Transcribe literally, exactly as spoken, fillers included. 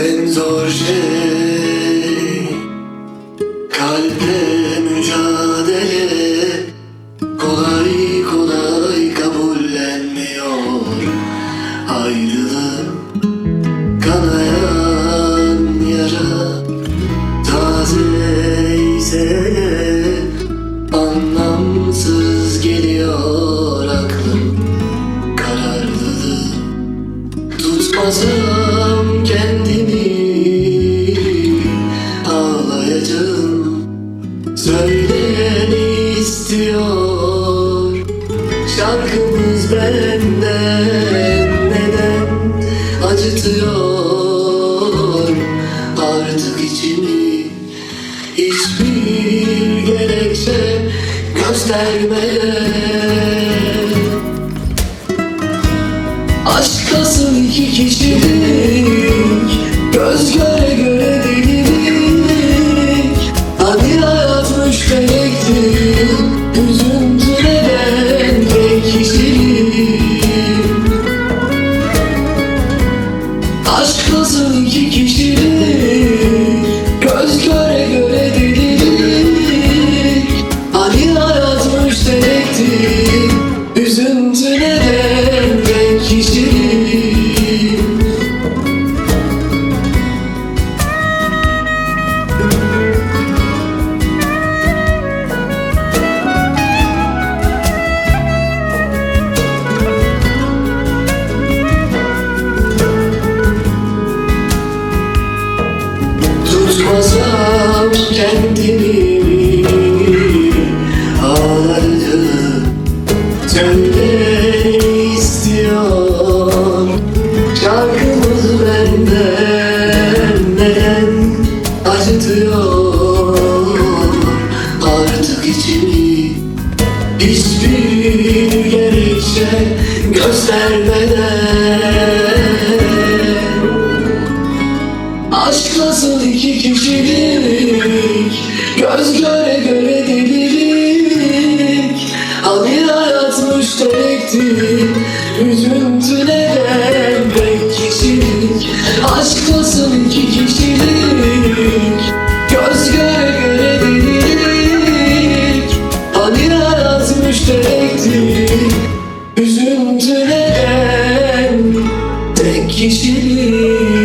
En zor şey kalple mücadele, kolay kolay kabullenmiyor. Ayrılık kanayan yara, taze ise anlamsız geliyor aklım. Kararlılık tutmasam kendimi, ağlayacağım. Söyleyeni istiyor şarkımız benden, neden acıtıyor artık içimi. Hiçbir gerekçe göstermeden aşk nasıl iki kişilik, göz göre göre delilik. Hani hayat müşterekti, üzüntü neden tek kişilik. Aşk nasıl iki kişilik, göz göre göre delilik. Hani hayat müşterekti, üzüntü neden tek kişilik. Tutmasam kendimi, ağlardım. Söyleyeni istiyor şarkımız benden, neden acıtıyor artık içimi. Hiçbir gerekçe göstermeden aşk nasıl iki kişilik, göz göre göre delilik. Hani hayat müşterekti, üzüntü neden tek kişilik. Aşk nasıl iki kişilik, göz göre göre delilik. Hani hayat müşterekti, üzüntü neden tek kişilik.